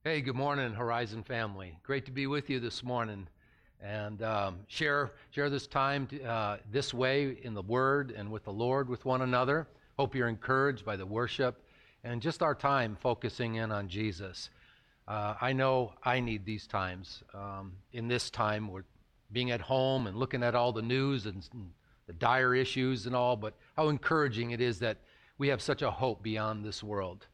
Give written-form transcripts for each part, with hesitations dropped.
Hey, good morning, Horizon family. Great to be with you this morning and share this time this way in the Word and with the Lord with one another. Hope you're encouraged by the worship and just our time focusing in on Jesus. I know I need these times. In this time, we're being at home and looking at all the news and the dire issues and all, but how encouraging it is that we have such a hope beyond this world.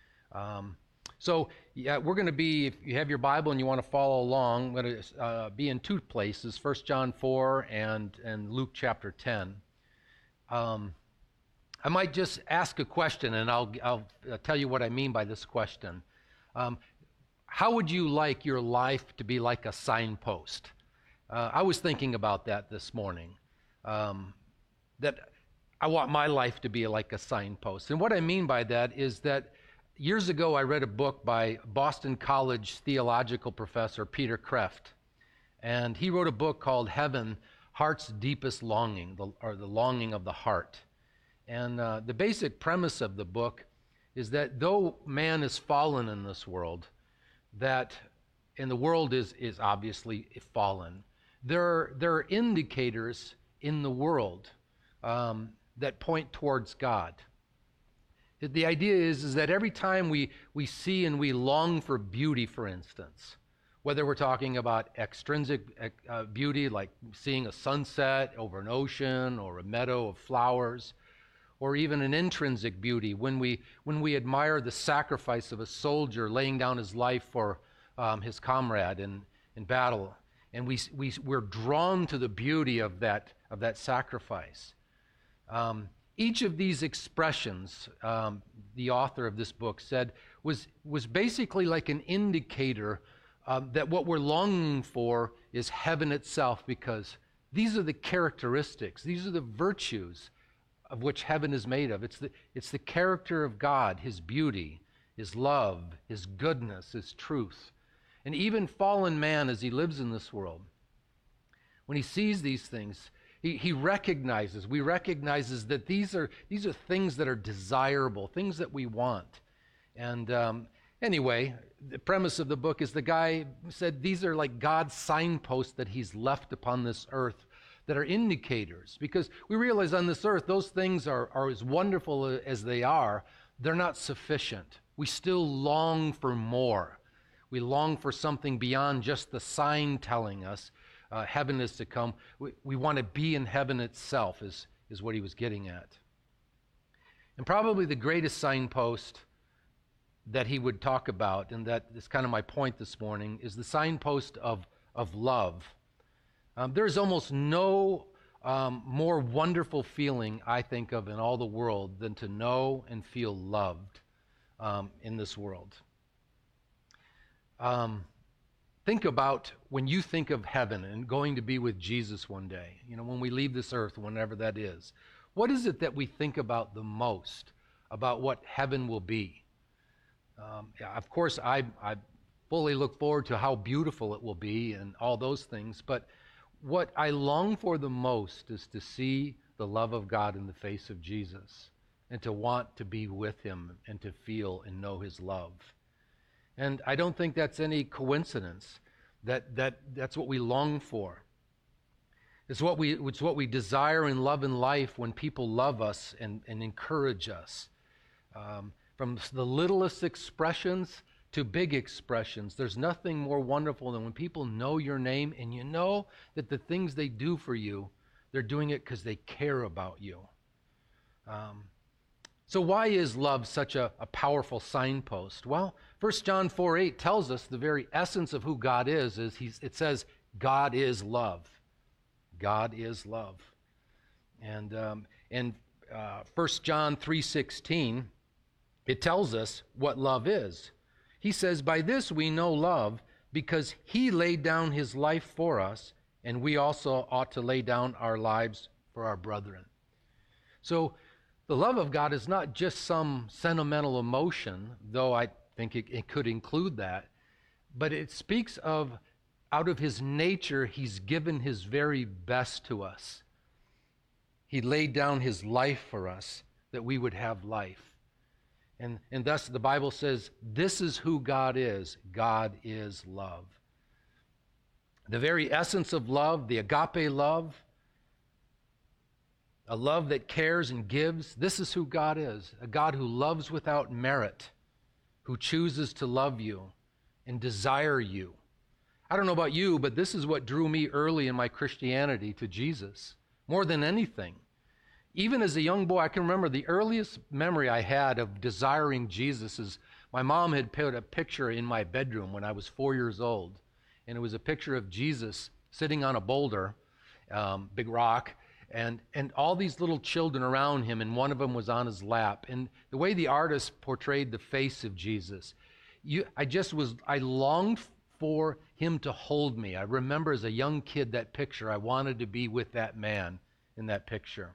So we're going to be, if you have your Bible and you want to follow along, we're going to be in two places, 1 John 4 and Luke chapter 10. I might just ask a question, and I'll tell you what I mean by this question. How would you like your life to be like a signpost? I was thinking about that this morning, that I want my life to be like a signpost. And what I mean by that is that years ago, I read a book by Boston College theological professor Peter Kreeft, and he wrote a book called Heaven, Heart's Deepest Longing, or the Longing of the Heart. And the basic premise of the book is that though man is fallen in this world, and the world is obviously fallen, there are indicators in the world that point towards God. The idea is that every time we see and we long for beauty, for instance, whether we're talking about extrinsic beauty, like seeing a sunset over an ocean or a meadow of flowers, or even an intrinsic beauty, when we admire the sacrifice of a soldier laying down his life for his comrade in battle, and we're drawn to the beauty of that sacrifice. Each of these expressions, the author of this book said, was basically like an indicator that what we're longing for is heaven itself, because these are the characteristics, these are the virtues of which heaven is made of. It's the character of God, His beauty, His love, His goodness, His truth. And even fallen man, as he lives in this world, when he sees these things, we recognize that these are things that are desirable, things that we want. And anyway, the premise of the book is the guy said these are like God's signposts that He's left upon this earth that are indicators. Because we realize on this earth, those things are as wonderful as they are, they're not sufficient. We still long for more. We long for something beyond just the sign telling us heaven is to come. We want to be in heaven itself, is what he was getting at. And probably the greatest signpost that he would talk about, and that is kind of my point this morning, is the signpost of love. There's almost no more wonderful feeling I think of in all the world than to know and feel loved in this world. Think about when you think of heaven and going to be with Jesus one day, when we leave this earth, whenever that is. What is it that we think about the most about what heaven will be? Of course, I fully look forward to how beautiful it will be and all those things, but what I long for the most is to see the love of God in the face of Jesus and to want to be with Him and to feel and know His love. And I don't think that's any coincidence that's what we long for. It's what we desire in love and life when people love us and encourage us. From the littlest expressions to big expressions, there's nothing more wonderful than when people know your name and you know that the things they do for you, they're doing it because they care about you. So why is love such a powerful signpost? Well, 1 John 4:8 tells us the very essence of who God is it says, God is love. God is love. And in 1 John 3:16, it tells us what love is. He says, by this we know love, because He laid down His life for us, and we also ought to lay down our lives for our brethren. So the love of God is not just some sentimental emotion, though I think it could include that, but it speaks of out of His nature, He's given His very best to us. He laid down His life for us that we would have life. And thus the Bible says, this is who God is. God is love. The very essence of love, the agape love, a love that cares and gives, this is who God is. A God who loves without merit, who chooses to love you and desire you. I don't know about you, but this is what drew me early in my Christianity to Jesus, more than anything. Even as a young boy, I can remember the earliest memory I had of desiring Jesus is my mom had put a picture in my bedroom when I was 4 years old. And it was a picture of Jesus sitting on a boulder, big rock, and all these little children around him, and one of them was on his lap. And the way the artist portrayed the face of Jesus, I longed for him to hold me. I remember as a young kid that picture. I wanted to be with that man in that picture.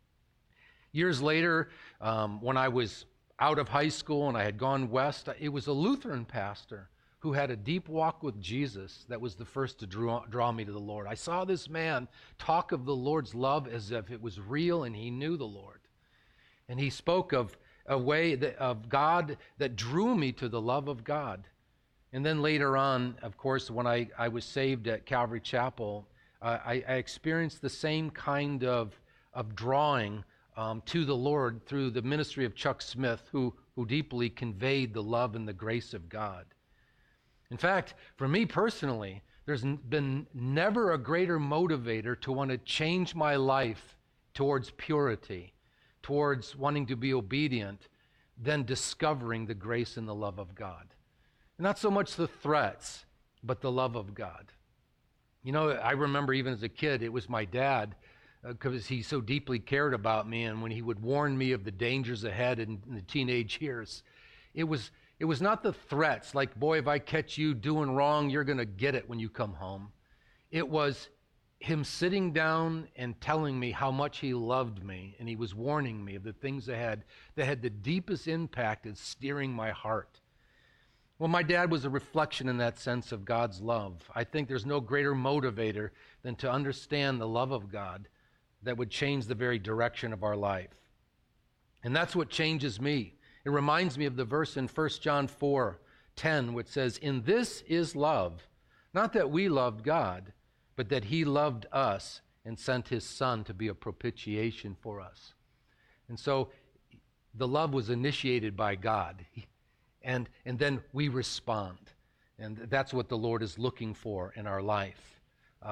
Years later, when I was out of high school and I had gone west, it was a Lutheran pastor who had a deep walk with Jesus that was the first to draw me to the Lord. I saw this man talk of the Lord's love as if it was real and he knew the Lord. And he spoke of a way of God that drew me to the love of God. And then later on, of course, when I was saved at Calvary Chapel, I experienced the same kind of drawing to the Lord through the ministry of Chuck Smith, who deeply conveyed the love and the grace of God. In fact, for me personally, there's been never a greater motivator to want to change my life towards purity, towards wanting to be obedient, than discovering the grace and the love of God. Not so much the threats, but the love of God. You know, I remember even as a kid, it was my dad, because he so deeply cared about me, and when he would warn me of the dangers ahead in the teenage years, it was not the threats, like, boy, if I catch you doing wrong, you're going to get it when you come home. It was him sitting down and telling me how much he loved me, and he was warning me of the things ahead that had the deepest impact in steering my heart. Well, my dad was a reflection in that sense of God's love. I think there's no greater motivator than to understand the love of God that would change the very direction of our life. And that's what changes me. It reminds me of the verse in 1 John 4:10, which says, "In this is love, not that we loved God, but that he loved us and sent his Son to be a propitiation for us." And so the love was initiated by God. And then we respond. And that's what the Lord is looking for in our life.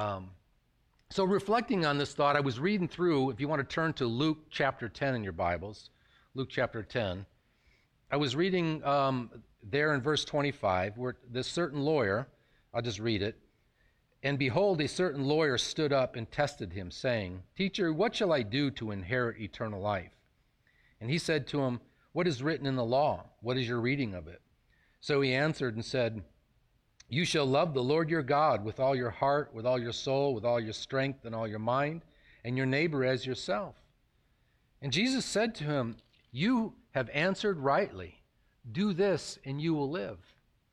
So reflecting on this thought, I was reading through, if you want to turn to Luke chapter 10 in your Bibles, Luke chapter 10. I was reading there in verse 25, where this certain lawyer, I'll just read it. "And behold, a certain lawyer stood up and tested him, saying, 'Teacher, what shall I do to inherit eternal life?' And he said to him, 'What is written in the law? What is your reading of it?' So he answered and said, 'You shall love the Lord your God with all your heart, with all your soul, with all your strength, and all your mind, and your neighbor as yourself.' And Jesus said to him, 'You have answered rightly. Do this, and you will live.'"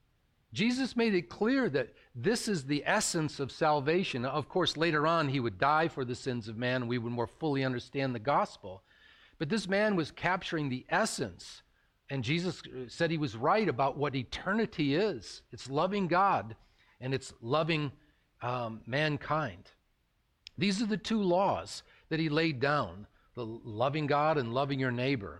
Jesus made it clear that this is the essence of salvation. Of course, later on, he would die for the sins of man, and we would more fully understand the gospel. But this man was capturing the essence. And Jesus said he was right about what eternity is. It's loving God, and it's loving mankind. These are the two laws that he laid down, the loving God and loving your neighbor.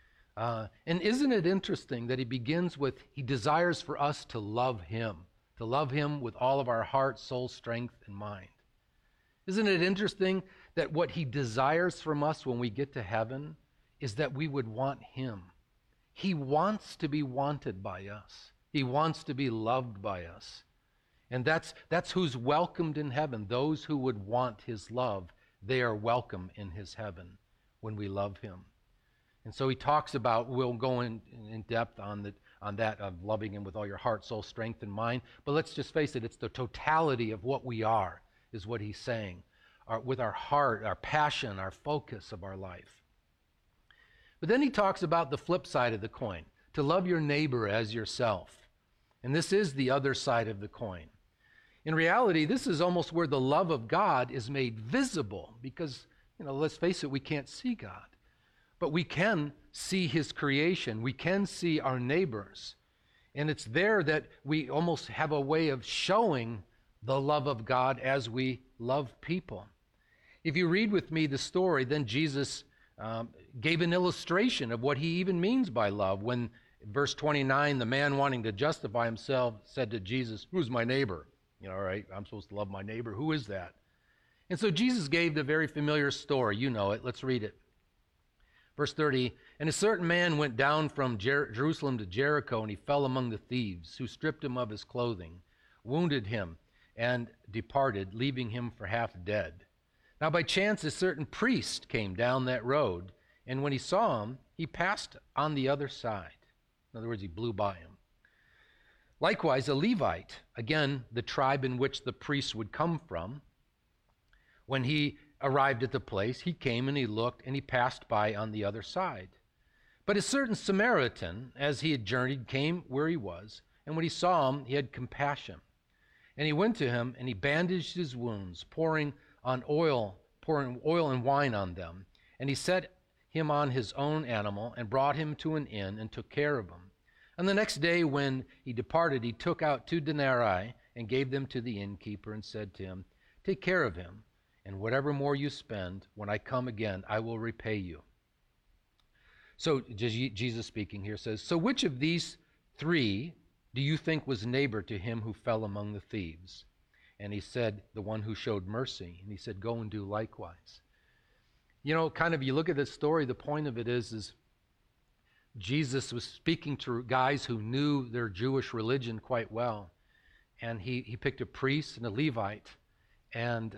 And isn't it interesting that he begins with, he desires for us to love him with all of our heart, soul, strength, and mind. Isn't it interesting that what he desires from us when we get to heaven is that we would want him? He wants to be wanted by us. He wants to be loved by us. And that's who's welcomed in heaven. Those who would want his love, they are welcome in his heaven when we love him. And so he talks about, we'll go in depth on that of loving him with all your heart, soul, strength, and mind. But let's just face it, it's the totality of what we are, is what he's saying. With our heart, our passion, our focus of our life. But then he talks about the flip side of the coin, to love your neighbor as yourself. And this is the other side of the coin. In reality, this is almost where the love of God is made visible because, let's face it, we can't see God. but we can see his creation. We can see our neighbors. And it's there that we almost have a way of showing the love of God as we love people. If you read with me the story, then Jesus gave an illustration of what he even means by love. When, verse 29, the man wanting to justify himself said to Jesus, "Who's my neighbor?" All right, I'm supposed to love my neighbor. Who is that? And so Jesus gave the very familiar story. You know it. Let's read it. Verse 30, "And a certain man went down from Jerusalem to Jericho, and he fell among the thieves, who stripped him of his clothing, wounded him, and departed, leaving him for half dead. Now by chance a certain priest came down that road, and when he saw him, he passed on the other side." In other words, he blew by him. "Likewise a Levite," again the tribe in which the priest would come from, "when he arrived at the place, he came and he looked, and he passed by on the other side. But a certain Samaritan, as he had journeyed, came where he was, and when he saw him, he had compassion. And he went to him, and he bandaged his wounds, pouring oil and wine on them. And he set him on his own animal, and brought him to an inn, and took care of him. And the next day when he departed, he took out 2 denarii, and gave them to the innkeeper, and said to him, 'Take care of him, and whatever more you spend, when I come again, I will repay you.'" So Jesus speaking here says, "So which of these 3 do you think was neighbor to him who fell among the thieves?" And he said, "The one who showed mercy." And he said, "Go and do likewise." You look at this story, the point of it is Jesus was speaking to guys who knew their Jewish religion quite well. And he picked a priest and a Levite. And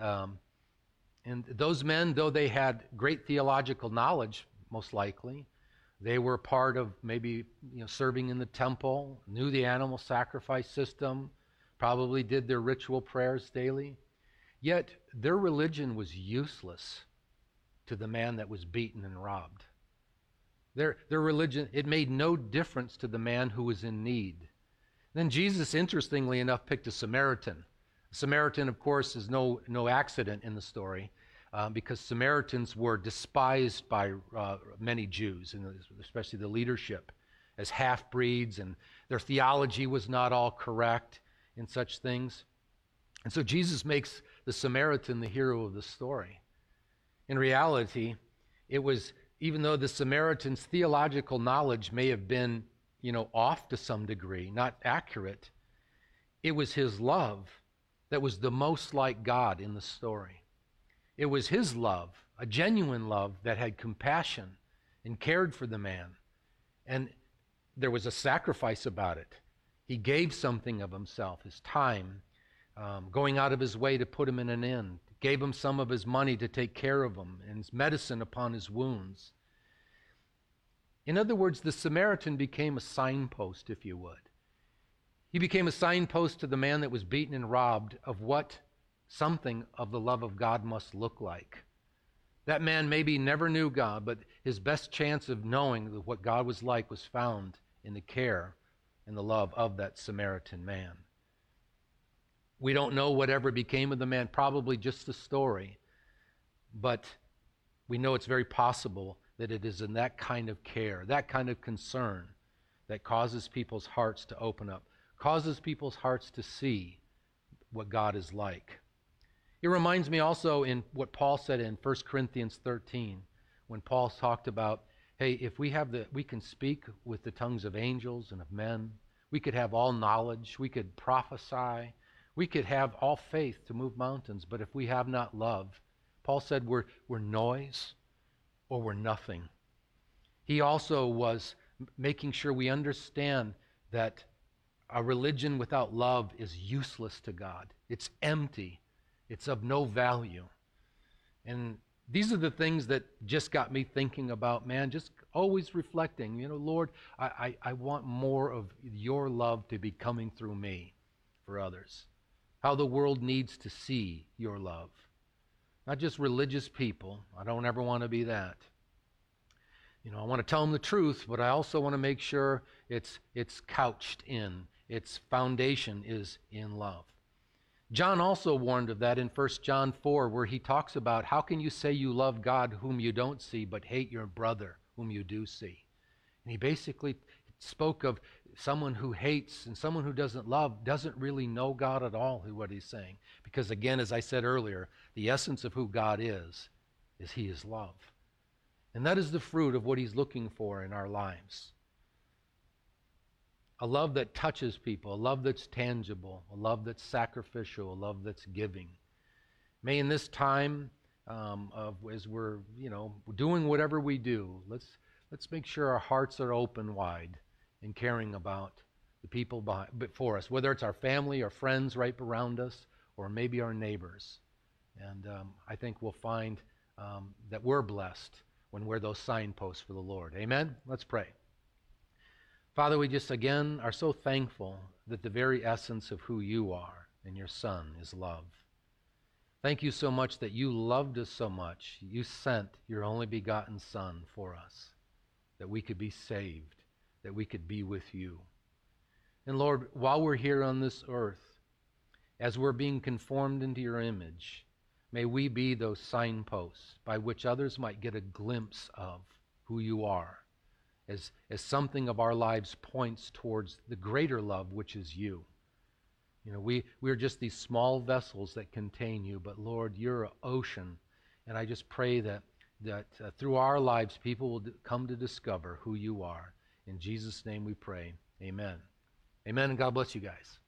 those men, though they had great theological knowledge, most likely, they were part of maybe serving in the temple, knew the animal sacrifice system, probably did their ritual prayers daily. Yet their religion was useless to the man that was beaten and robbed. Their religion, it made no difference to the man who was in need. Then Jesus, interestingly enough, picked a Samaritan. A Samaritan, of course, is no accident in the story, because Samaritans were despised by many Jews, and especially the leadership, as half-breeds, and their theology was not all correct in such things. And so Jesus makes the Samaritan the hero of the story. In reality, it was, even though the Samaritan's theological knowledge may have been, off to some degree, not accurate, it was his love that was the most like God in the story. It was his love, a genuine love that had compassion and cared for the man. And there was a sacrifice about it. He gave something of himself, his time, going out of his way to put him in an inn, gave him some of his money to take care of him, and his medicine upon his wounds. In other words, the Samaritan became a signpost, if you would. He became a signpost to the man that was beaten and robbed of what something of the love of God must look like. That man maybe never knew God, but his best chance of knowing what God was like was found in the care and the love of that Samaritan man. We don't know whatever became of the man, probably just the story, but we know it's very possible that it is in that kind of care, that kind of concern, that causes people's hearts to open up, causes people's hearts to see what God is like. It reminds me also in what Paul said in 1 Corinthians 13, when Paul talked about, hey, if we can speak with the tongues of angels and of men, we could have all knowledge, we could prophesy, we could have all faith to move mountains, but if we have not love, Paul said we're noise or we're nothing. He also was making sure we understand that a religion without love is useless to God. It's empty. It's of no value. And these are the things that just got me thinking about, man, just always reflecting, Lord, I want more of your love to be coming through me for others. How the world needs to see your love. Not just religious people. I don't ever want to be that. I want to tell them the truth, but I also want to make sure it's couched in, its foundation is in love. John also warned of that in 1 John 4, where he talks about how can you say you love God whom you don't see but hate your brother whom you do see. And he basically spoke of someone who hates and someone who doesn't love doesn't really know God at all, what he's saying. Because again, as I said earlier, the essence of who God is he is love. And that is the fruit of what he's looking for in our lives. A love that touches people, a love that's tangible, a love that's sacrificial, a love that's giving. May in this time as we're doing whatever we do, let's make sure our hearts are open wide in caring about the people before us, whether it's our family or friends right around us, or maybe our neighbors. And I think we'll find that we're blessed when we're those signposts for the Lord. Amen? Let's pray. Father, we just again are so thankful that the very essence of who you are and your Son is love. Thank you so much that you loved us so much. You sent your only begotten Son for us, that we could be saved, that we could be with you. And Lord, while we're here on this earth, as we're being conformed into your image, may we be those signposts by which others might get a glimpse of who you are, as something of our lives points towards the greater love, which is you. We're just these small vessels that contain you, but Lord, you're an ocean. And I just pray that through our lives, people will come to discover who you are. In Jesus' name we pray. Amen. Amen, and God bless you guys.